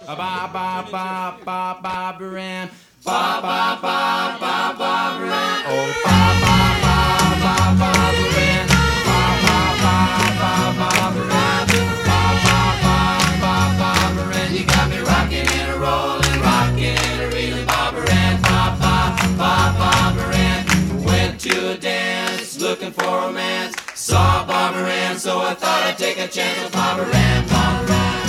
Ba ba ba ba Barbara Ann. Ba ba ba ba Barbara Ann. Oh ba ba ba ba Barbara Ann. Ba ba ba ba Barbara Ann. Ba ba ba ba Barbara Ann. You got me rocking and a rolling, rocking and a reeling, Barbara Ann. Ba ba ba Barbara Ann. Went to a dance looking for romance. Saw Barbara Ann, so I thought I'd take a chance with Barbara Ann. Barbara Ann.